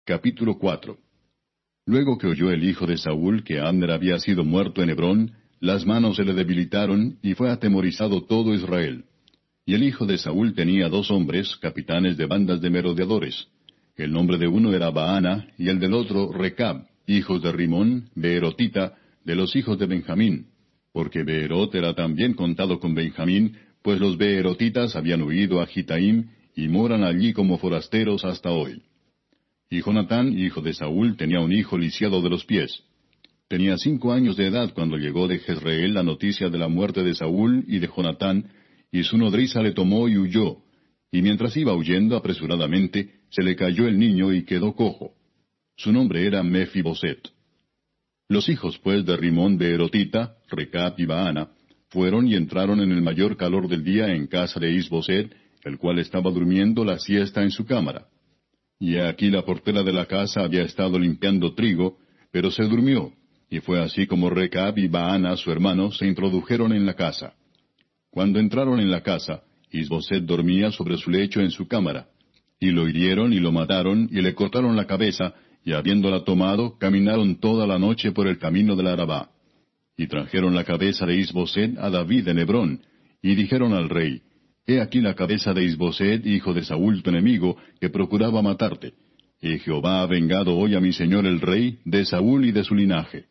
Capítulo 4. Luego que oyó el hijo de Saúl que Abner había sido muerto en Hebrón, las manos se le debilitaron, y fue atemorizado todo Israel. Y el hijo de Saúl tenía 2 hombres, capitanes de bandas de merodeadores. El nombre de uno era Baana, y el del otro Recab, hijos de Rimón, beerotita, de los hijos de Benjamín. Porque Beerot era también contado con Benjamín, pues los beerotitas habían huido a Gitaim, y moran allí como forasteros hasta hoy. Y Jonatán, hijo de Saúl, tenía un hijo lisiado de los pies. Tenía 5 años de edad cuando llegó de Jezreel la noticia de la muerte de Saúl y de Jonatán, y su nodriza le tomó y huyó. Y mientras iba huyendo apresuradamente, se le cayó el niño y quedó cojo. Su nombre era Mefiboset. Los hijos pues de Rimón beerotita, Recab y Baana, fueron y entraron en el mayor calor del día en casa de Isboset, el cual estaba durmiendo la siesta en su cámara. Y he aquí la portera de la casa había estado limpiando trigo, pero se durmió, y fue así como Recab y Baana su hermano se introdujeron en la casa. Cuando entraron en la casa, Isboset dormía sobre su lecho en su cámara. Y lo hirieron y lo mataron, y le cortaron la cabeza, y habiéndola tomado, caminaron toda la noche por el camino del Arabá. Y trajeron la cabeza de Isboset a David en Hebrón, y dijeron al rey, He aquí la cabeza de Isboset, hijo de Saúl tu enemigo, que procuraba matarte. Y Jehová ha vengado hoy a mi señor el rey, de Saúl y de su linaje.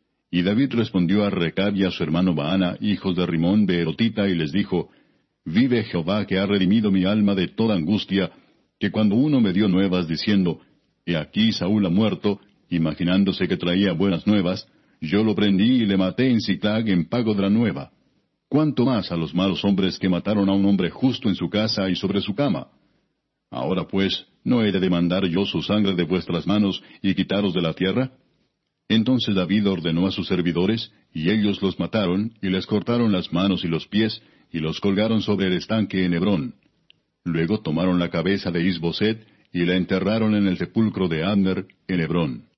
Y David respondió a Recab y a su hermano Baana, hijos de Rimón beerotita, y les dijo, Vive Jehová que ha redimido mi alma de toda angustia, que cuando uno me dio nuevas diciendo, He aquí Saúl ha muerto, imaginándose que traía buenas nuevas, yo lo prendí y le maté en Siclag en pago de la nueva. ¿Cuánto más a los malos hombres que mataron a un hombre justo en su casa y sobre su cama? Ahora pues, ¿no he de demandar yo su sangre de vuestras manos y quitaros de la tierra? Entonces David ordenó a sus servidores, y ellos los mataron, y les cortaron las manos y los pies, y los colgaron sobre el estanque en Hebrón. Luego tomaron la cabeza de Isboset, y la enterraron en el sepulcro de Abner, en Hebrón.